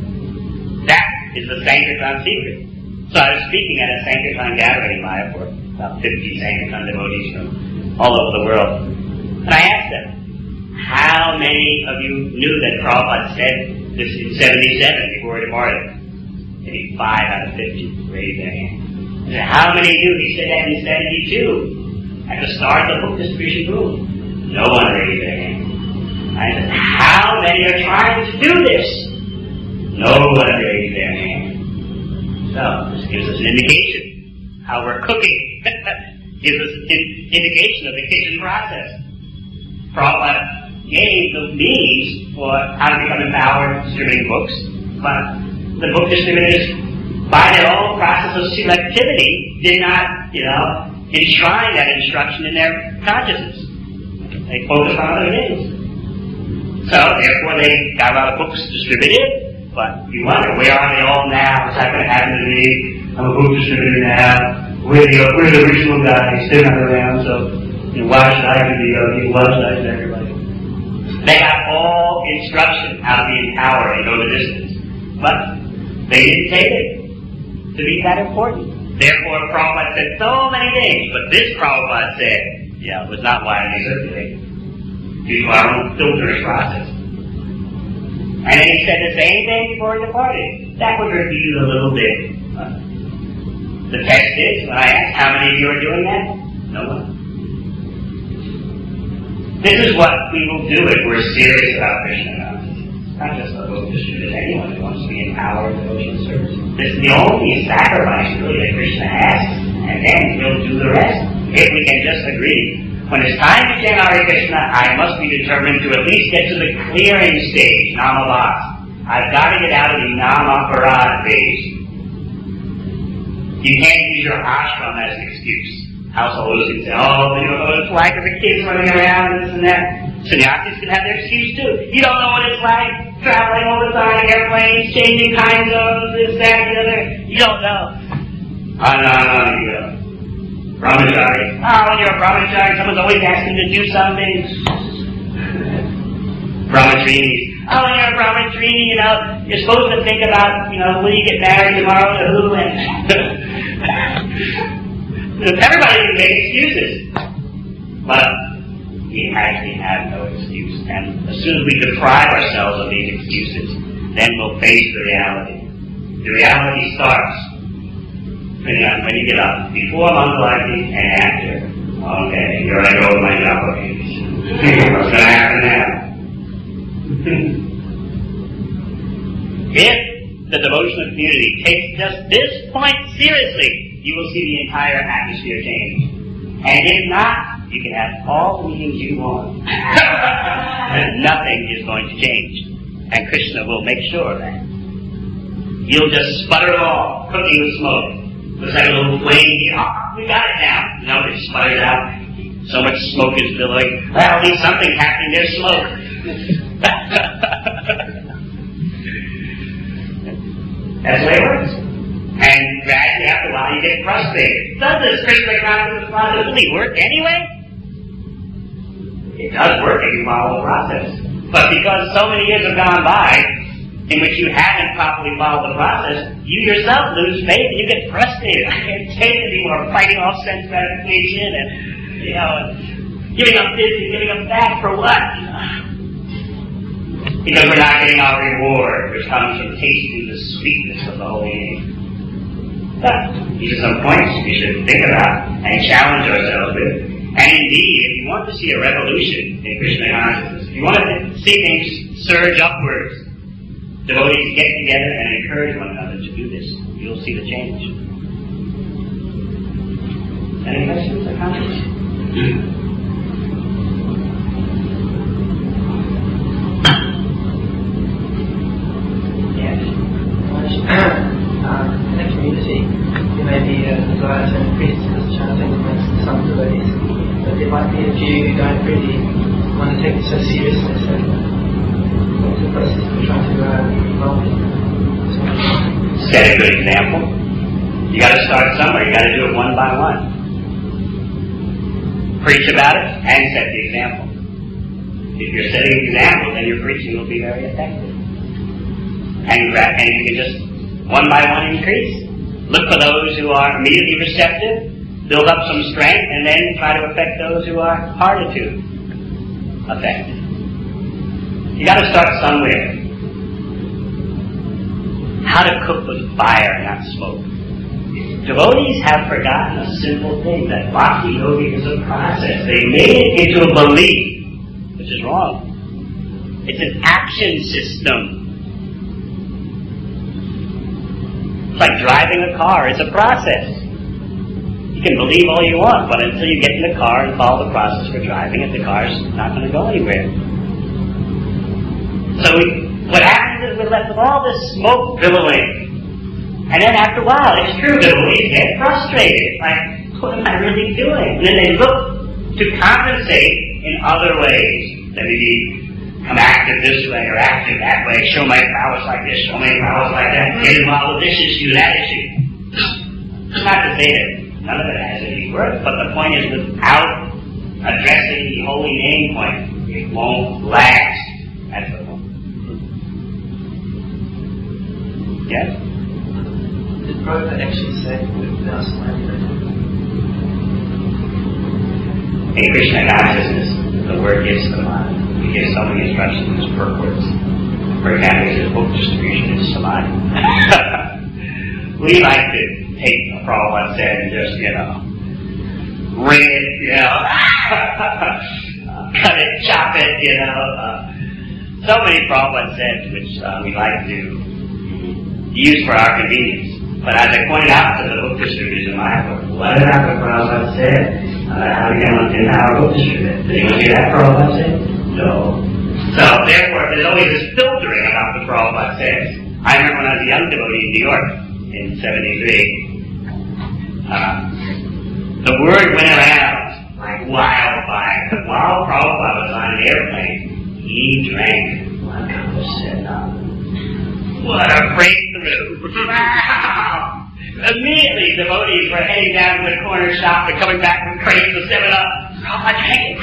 thing. That is the Sankirtan secret. So I was speaking at a Sankirtan gathering in Mayapur. about fifty Sankirtan devotees from all over the world. And I asked them, how many of you knew that Prabhupada said this in seventy-seven before he departed? Maybe five out of fifty raised their hand. I said, how many knew he said that in seventy-two? At the start of the book distribution boom. No one raised their hand. I said, how many are trying to do this? No one raised their hand. So, this gives us an indication how we're cooking. Gives us an indication of the kitchen process. Prabhupada gave the means for how to become empowered distributing books, but the book distributors, by their own process of selectivity, did not, you know, enshrine that instruction in their consciousness. They focused on other things. So, therefore, they got a lot of books distributed, but you wonder, where are they all now? What's that going to happen to me? I'm a book distributor now. Where are the, where are the original guys? They're not around, so, you know, why should I do the yogi? Why should I do everybody? They got all instruction how to be empowered and go the distance. But they didn't take it to be that important. Therefore, Prabhupada said so many things, but this Prabhupada said, yeah, it was not widely circulated due to our own filtering process. And then he said the same thing before he departed. That would reveal a little bit. Uh, the test is, when I asked how many of you are doing that, no one. This is what we will do if we're serious about Krishna consciousness. Not just a book distributor, anyone who wants to be empowered in devotional service. This is the only sacrifice really that Krishna asks, and then he'll do the rest. If we can just agree, when it's time to chant Hare Krishna, I must be determined to at least get to the clearing stage, Namavas. I've got to get out of the Namaparad phase. You can't use your ashram as an excuse. Householders can say, oh, you know what it's like with the kids running around and this and that. Sannyasis can have their excuse too. You don't know what it's like traveling all the time, airplanes, changing time zones, this, that, the other. You don't know. Oh, no, no, you know. Brahmachari. Oh, when you're a brahmachari, someone's always asking to do something. Brahmacharini. Oh, when you're a brahmacharini, you know, you're supposed to think about, you know, when you get married tomorrow to who and... Everybody can make excuses. But we actually have no excuse. And as soon as we deprive ourselves of these excuses, then we'll face the reality. The reality starts when you get up, before Mangalarti and after. Okay, here I go with my jumbo keys. What's going to happen now? If the devotional community takes just this point seriously, you will see the entire atmosphere change. And if not, you can have all the meetings you want. And nothing is going to change. And Krishna will make sure of that. You'll just sputter it all, cooking with smoke. Looks like a little flame. Oh, we got it now. No, it sputters out. So much smoke is billowing. Well, at least something's happening. There's smoke. That's the way it works. And gradually, after a while, you get frustrated. Does this Krishna consciousness process really work anyway? It does work if you follow the process. But because so many years have gone by, in which you haven't properly followed the process, you yourself lose faith and you get frustrated. I can't take it anymore. Fighting off sense gratification and, you know, giving up this and giving up that for what? Because we're not getting our reward, which comes from tasting the sweetness of the holy name. But these are some points we should think about and challenge ourselves with. And indeed, if you want to see a revolution in Krishna consciousness, if you want to see things surge upwards, devotees get together and encourage one another to do this. You'll see the change. Any questions or comments? Yes. um, in the community, there may be a desire to increase this chanting amongst some devotees, but there might be a few who don't really want to take it so seriously. So the process of trying to uh, involve it. Set a good example. You got to start somewhere. You got to do it one by one. Preach about it and set the example. If you're setting an example, then your preaching will be very effective. And, and you can just one by one increase. Look for those who are immediately receptive, build up some strength, and then try to affect those who are harder to affect. You got to start somewhere. How to cook with fire, not smoke. Devotees have forgotten a simple thing, that bhakti yoga is a process. They made it into a belief, which is wrong. It's an action system. It's like driving a car. It's a process. You can believe all you want, but until you get in the car and follow the process for driving it, the car's not going to go anywhere. So we, what happens is we're left with all this smoke billowing. And then after a while, it's true, devotees get frustrated. Like, what am I really doing? And then they look to compensate in other ways. Let me become active this way or active that way, show my prowess like this, show my prowess like that, get involved with this issue, that issue. It's not to say that none of it has any worth, but the point is, without addressing the holy name point, it won't last. That's the point. Yes? Did Prabhupada actually say without slander? In Krishna consciousness, the word gives samadhi. He gives so many instructions per words. For example, his book distribution is samadhi. We like to take a Prabhupada said and just, you know, ring it, you know, cut it, chop it, you know. Uh, so many Prabhupada said which uh, we like to use for our convenience. But as I pointed out to the book distributors in my book, what did our Prabhupada say? Uh, how do you get in our book distributor? Did anyone hear that Prabhupada say? No. So, therefore, there's always this filtering about the Prabhupada says. I remember when I was a young devotee in New York in seventy-three, uh, the word went around like wildfire. While Prabhupada was on an airplane, he drank one cup of Sedna. What a breakthrough! Wow! Immediately, devotees were heading down to the corner shop and coming back with crates of seven up. Prabhupada drank it.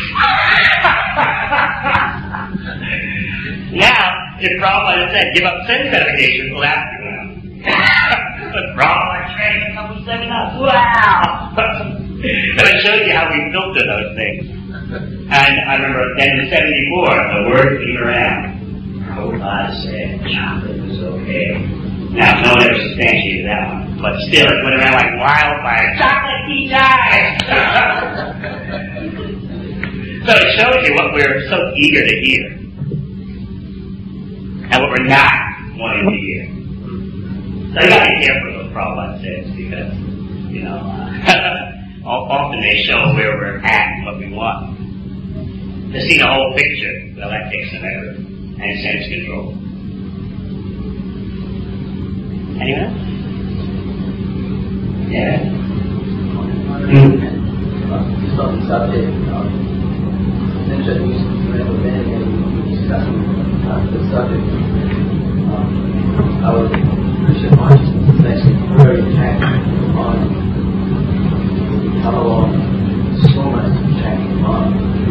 Now, if Prabhupada said, give up sense edification, we'll ask you now. But Prabhupada drank a couple of seven up. Wow! And it shows you how we filter those things. And I remember then in seventy-four, the word came around. Prabhupada said chocolate was okay. Now, no one ever substantiated that one. But still, it went around like wildfire. Chocolate tea time! So it shows you what we're so eager to hear. And what we're not wanting to hear. So you gotta be careful what Prabhupada says, because, you know, uh, often they show where we're at and what we want. To see the whole picture, well, that takes some effort and sense control. Anyone else? Yeah. Mm. Just on the subject, um, essentially, we never been discussing uh, the subject. Um, I was Krishna consciousness is actually very attractive on how long so much attractive on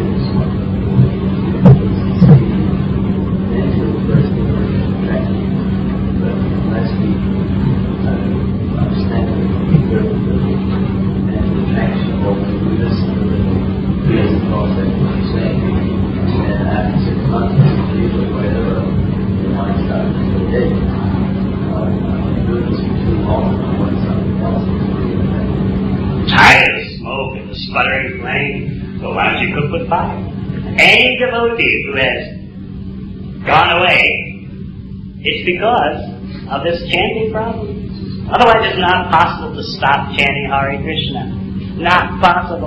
mentally first attractive. But unless we uh, understand the observability and the attraction of what we listen to the feels and thoughts that we're saying, and after six months, usually whatever the mind starts to day, uh, doing this for too long, when something else is really Tired of smoke and the sputtering flame, so why don't you cook with fire? Any devotee who has gone away, it's because of this chanting problem. Otherwise, it's not possible to stop chanting Hare Krishna. Not possible.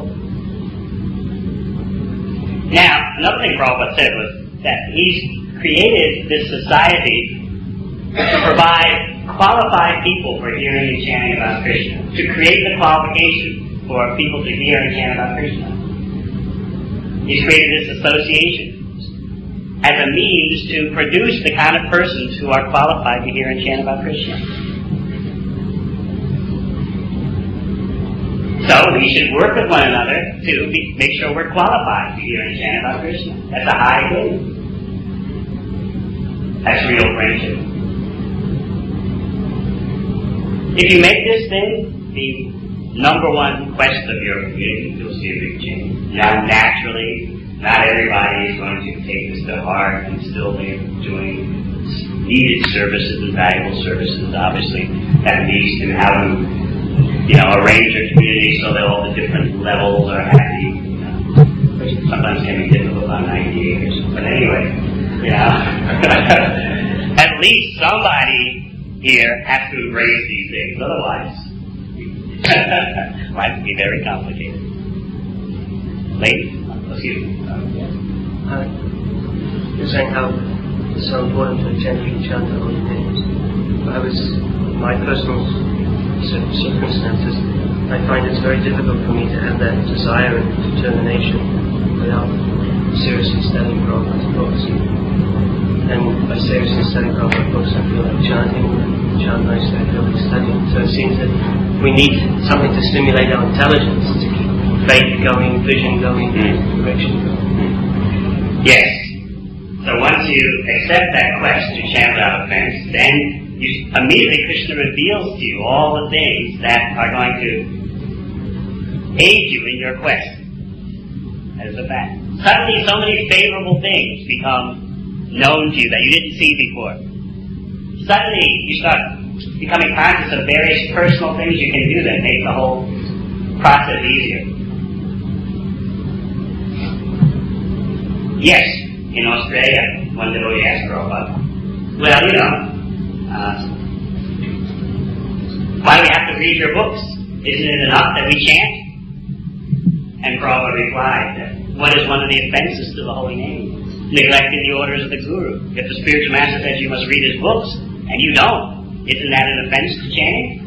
Now, another thing Prabhupada said was that he's created this society to provide qualified people for hearing and chanting about Krishna. To create the qualification for people to hear and chant about Krishna. He's created this association as a means to produce the kind of persons who are qualified to hear and chant about Krishna. So we should work with one another to be, make sure we're qualified to hear and chant about Krishna. That's a high thing. That's real friendship. If you make this thing the number one quest of your community, you'll see a big change. Now, naturally, not everybody is going to take this to heart and still be doing needed services and valuable services, obviously, that leads to how to, you know, arrange your community so that all the different levels are happy. You know, which sometimes can be difficult on ninety acres. But anyway, you know, at least somebody here has to embrace these things. Otherwise, life would be very complicated. Ladies? Excuse me. Uh, you're saying how it's so important to gently chant the holy names. I was, my personal circumstances, I find it's very difficult for me to have that desire and determination without seriously studying Prabhupada's books. And by seriously studying Prabhupada's books, I feel like chanting, chant nicely, I feel like studying. So it seems that we need something to stimulate our intelligence, to keep faith going, vision going, mm. direction going. Yes. So once you accept that quest to chant without offense, then you, immediately Krishna reveals to you all the things that are going to aid you in your quest. As a fact. Suddenly so many favorable things become known to you that you didn't see before. Suddenly you start becoming conscious of various personal things you can do that make the whole process easier. Yes, in Australia, one devotee asked Prabhupada, well, you know, uh, why do we have to read your books? Isn't it enough that we chant? And Prabhupada replied that what is one of the offenses to the holy name? Neglecting the orders of the Guru. If the spiritual master says you must read his books, and you don't, isn't that an offense to chanting?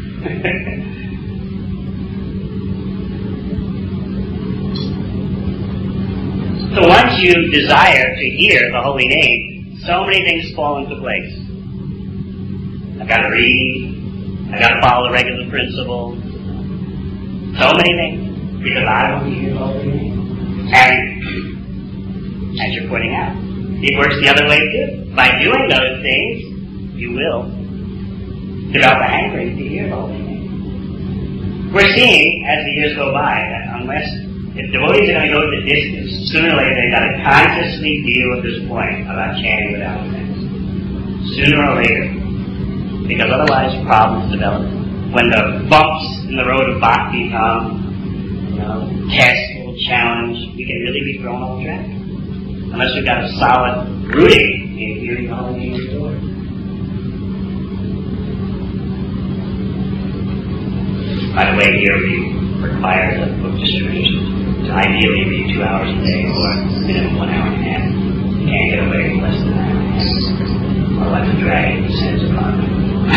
So once you desire to hear the holy name, so many things fall into place. I've got to read, I've got to follow the regular principles, so many things, because I want to hear the holy name. And as you're pointing out, it works the other way too. By doing those things, you will develop a hankering to hear the holy name. We're seeing, as the years go by, that unless, if devotees are going to go to the distance, sooner or later they've got to consciously deal with this point about chanting without offense. Sooner or later. Because otherwise problems develop. When the bumps in the road of bhakti come, you know, test, little challenge, we can really be thrown off track. Unless we've got a solid rooting in hearing the holy name of the Lord. By the way, here we require the book distribution to ideally be two hours a day or minimum one hour and a half. You can't get away with less than an hour and a half. Otherwise the dragon descends upon you.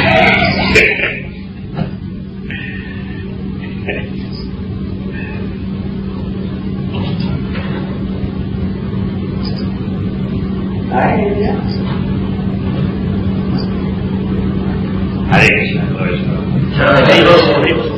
Hare Krishna, Lord.